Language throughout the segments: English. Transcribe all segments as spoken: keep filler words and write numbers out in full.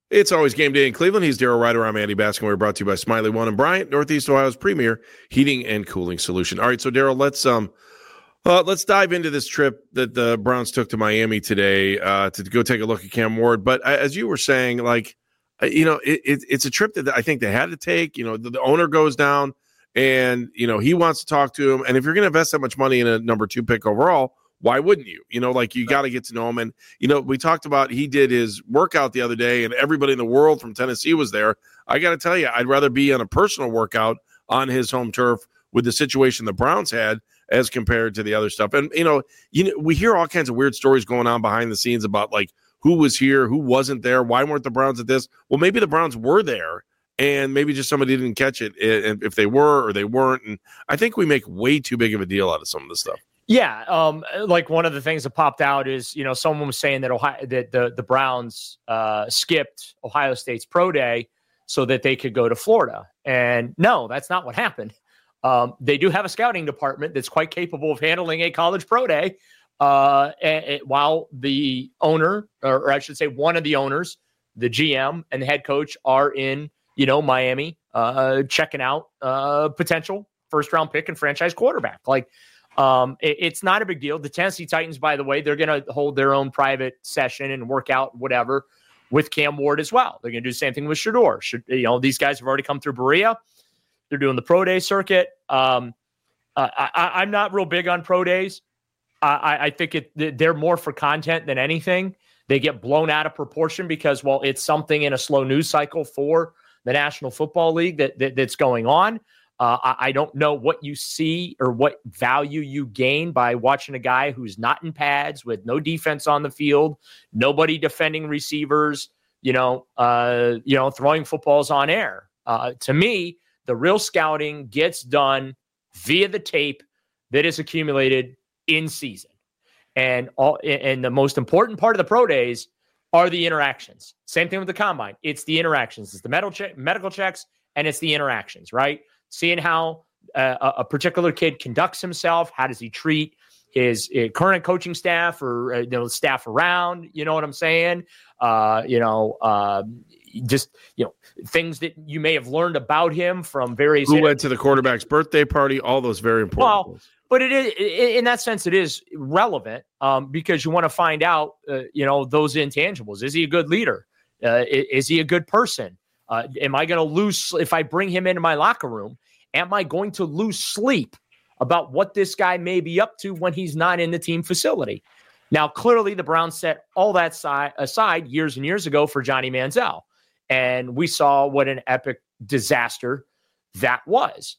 It's always game day in Cleveland. He's Daryl Ryder. I'm Andy Baskin. We're brought to you by Smiley One and Bryant, Northeast Ohio's premier heating and cooling solution. All right, so Daryl, let's um, uh, let's dive into this trip that the Browns took to Miami today uh, to go take a look at Cam Ward. But as you were saying, like, you know, it, it, it's a trip that I think they had to take. You know, the, the owner goes down, and you know he wants to talk to him. And if you're going to invest that much money in a number two pick overall, why wouldn't you? You know, like you got to get to know him. And, you know, we talked about he did his workout the other day and everybody in the world from Tennessee was there. I got to tell you, I'd rather be on a personal workout on his home turf with the situation the Browns had as compared to the other stuff. And, you know, you know, we hear all kinds of weird stories going on behind the scenes about like who was here, who wasn't there, why weren't the Browns at this? Well, maybe the Browns were there and maybe just somebody didn't catch it if they were or they weren't. And I think we make way too big of a deal out of some of this stuff. Yeah, um, like one of the things that popped out is, you know, someone was saying that Ohio, that the the Browns uh, skipped Ohio State's pro day so that they could go to Florida. And no, that's not what happened. Um, they do have a scouting department that's quite capable of handling a college pro day. Uh, and, and while the owner, or, or I should say, one of the owners, the G M and the head coach are in, you know, Miami, uh, checking out uh, potential first round pick and franchise quarterback, like. Um, it, it's not a big deal. The Tennessee Titans, by the way, they're going to hold their own private session and work out whatever with Cam Ward as well. They're going to do the same thing with Shedeur. Should, you know, these guys have already come through Berea. They're doing the pro day circuit. Um, uh, I, I'm not real big on pro days. I, I think it, they're more for content than anything. They get blown out of proportion because, well, it's something in a slow news cycle for the National Football League that, that that's going on. Uh, I, I don't know what you see or what value you gain by watching a guy who's not in pads with no defense on the field, nobody defending receivers, you know, uh, you know, throwing footballs on air. Uh, to me, the real scouting gets done via the tape that is accumulated in season. And all, and the most important part of the pro days are the interactions. Same thing with the combine. It's the interactions. It's the medical check, medical checks, and it's the interactions, right? Seeing how uh, a particular kid conducts himself, how does he treat his uh, current coaching staff or uh, you know staff around? You know what I'm saying? Uh, you know, uh, just you know things that you may have learned about him from various. Who inter- went to the quarterback's birthday party? All those very important. Well, things. But it is in that sense, it is relevant um, because you want to find out, uh, you know, those intangibles. Is he a good leader? Uh, is, is he a good person? Uh, am I going to lose if I bring him into my locker room? Am I going to lose sleep about what this guy may be up to when he's not in the team facility? Now, clearly, the Browns set all that si- aside years and years ago for Johnny Manziel, and we saw what an epic disaster that was.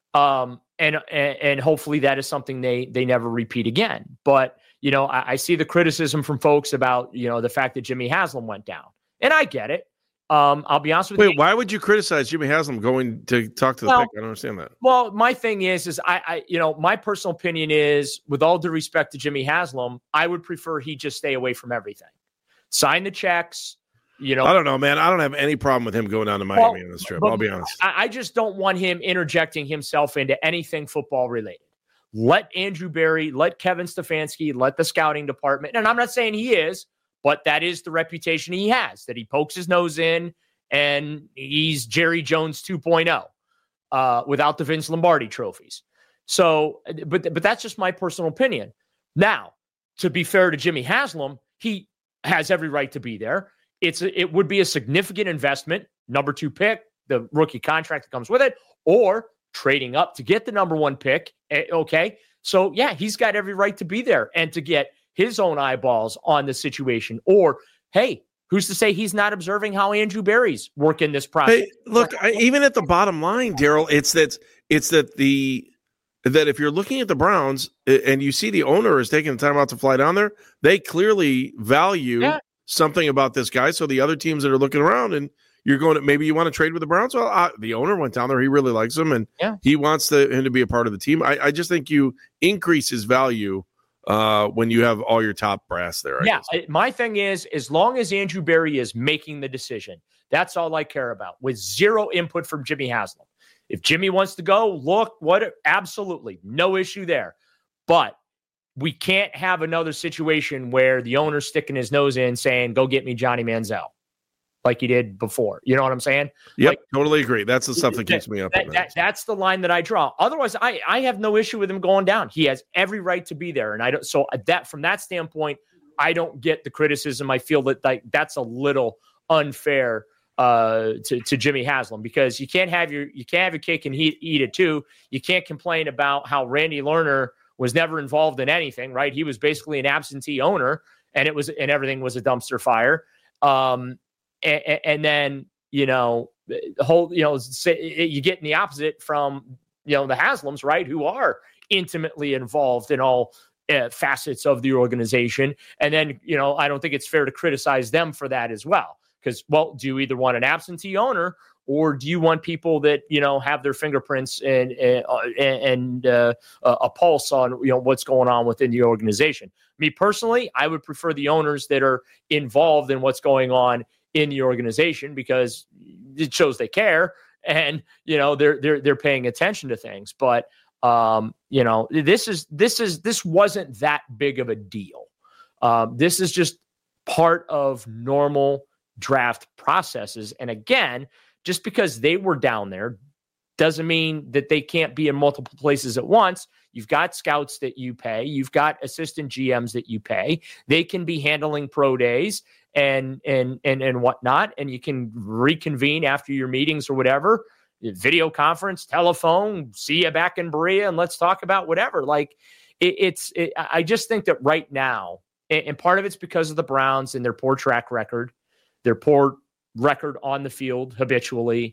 Um, and, and and hopefully that is something they they never repeat again. But you know, I, I see the criticism from folks about you know the fact that Jimmy Haslam went down, and I get it. Um, I'll be honest with Wait, you. Wait, why would you criticize Jimmy Haslam going to talk to the well, pick? I don't understand that. Well, my thing is, is I, I, you know, my personal opinion is, with all due respect to Jimmy Haslam, I would prefer he just stay away from everything. Sign the checks, you know. I don't know, man. I don't have any problem with him going down to Miami well, on this trip. I'll be honest. I, I just don't want him interjecting himself into anything football related. Let Andrew Berry, let Kevin Stefanski, let the scouting department, and I'm not saying he is, but that is the reputation he has, that he pokes his nose in. And he's Jerry Jones two point oh uh, without the Vince Lombardi trophies. So, but but that's just my personal opinion. Now, to be fair to Jimmy Haslam, he has every right to be there. It's a, it would be a significant investment, number two pick, the rookie contract that comes with it, or trading up to get the number one pick. Okay, so yeah, he's got every right to be there and to get his own eyeballs on the situation. Or hey. Who's to say he's not observing how Andrew Berry's working this process? Hey, look, I, even at the bottom line, Daryl, it's that it's that the that if you're looking at the Browns and you see the owner is taking the time out to fly down there, they clearly value yeah. something about this guy. So the other teams that are looking around and you're going to maybe you want to trade with the Browns. Well, I, the owner went down there; he really likes him, and yeah. he wants the, him to be a part of the team. I, I just think you increase his value. Uh, when you have all your top brass there. I yeah, guess. My thing is, as long as Andrew Berry is making the decision, that's all I care about, with zero input from Jimmy Haslam. If Jimmy wants to go, look, what? Absolutely, no issue there. But we can't have another situation where the owner's sticking his nose in saying, go get me Johnny Manziel. like he did before. You know what I'm saying? Yep, like, totally agree. That's the stuff that keeps that, me up. That, that, that's the line that I draw. Otherwise, I, I have no issue with him going down. He has every right to be there. And I don't, so that from that standpoint, I don't get the criticism. I feel that like that's a little unfair uh, to, to Jimmy Haslam, because you can't have your, you can't have your cake and eat, eat it too. You can't complain about how Randy Lerner was never involved in anything, right? He was basically an absentee owner, and it was, and everything was a dumpster fire. Um, and, and then, you know, the whole, you know, say, you get in the opposite from, you know, the Haslams, right? Who are intimately involved in all uh, facets of the organization. And then, you know, I don't think it's fair to criticize them for that as well. Because, well, do you either want an absentee owner, or do you want people that, you know, have their fingerprints and and, and uh, a pulse on, you know, what's going on within the organization? Me personally, I would prefer the owners that are involved in what's going on in the organization, because it shows they care, and, you know, they're they're they're paying attention to things. But um, you know, this is this is this wasn't that big of a deal. Um, this is just part of normal draft processes. And again, just because they were down there doesn't mean that they can't be in multiple places at once. You've got scouts that you pay. You've got assistant G Ms that you pay. They can be handling pro days and and and and whatnot. And you can reconvene after your meetings or whatever, video conference, telephone, see you back in Berea, and let's talk about whatever. Like it, it's, it, I just think that right now, and, and part of it's because of the Browns and their poor track record, their poor record on the field habitually.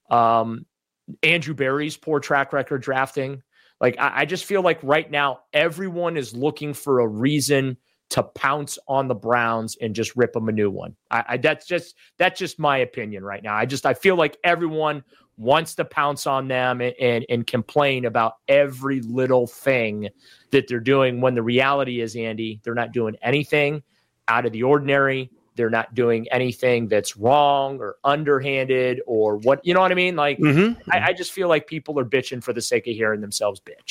Um, Andrew Berry's poor track record drafting. Like, I, I just feel like right now, everyone is looking for a reason to pounce on the Browns and just rip them a new one. I, I that's just, that's just my opinion right now. I just, I feel like everyone wants to pounce on them and, and, and complain about every little thing that they're doing, when the reality is, Andy, they're not doing anything out of the ordinary. They're not doing anything that's wrong or underhanded or what, you know what I mean? Like, mm-hmm. I, I just feel like people are bitching for the sake of hearing themselves bitch.